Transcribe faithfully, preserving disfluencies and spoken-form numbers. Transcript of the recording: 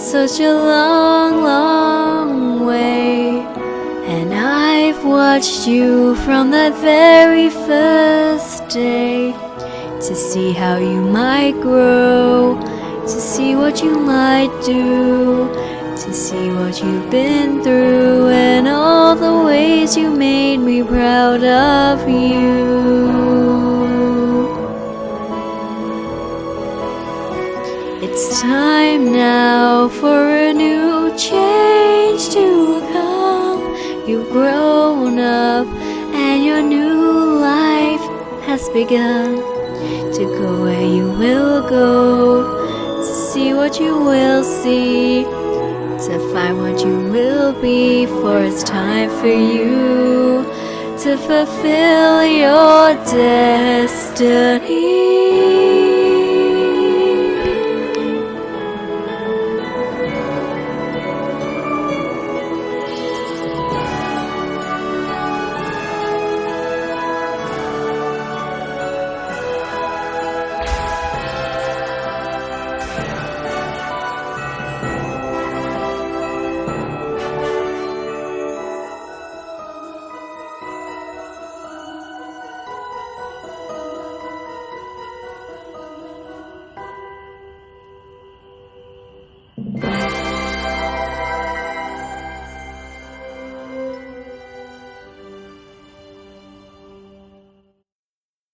such a long, long way, and I've watched you from that very first day, to see how you might grow, to see what you might do, to see what you've been through, and all the ways you made me proud of you. It's time now for a new change to come. You've grown up and your new life has begun. To go where you will go, to see what you will see, to find what you will be, for it's time for you to fulfill your destiny.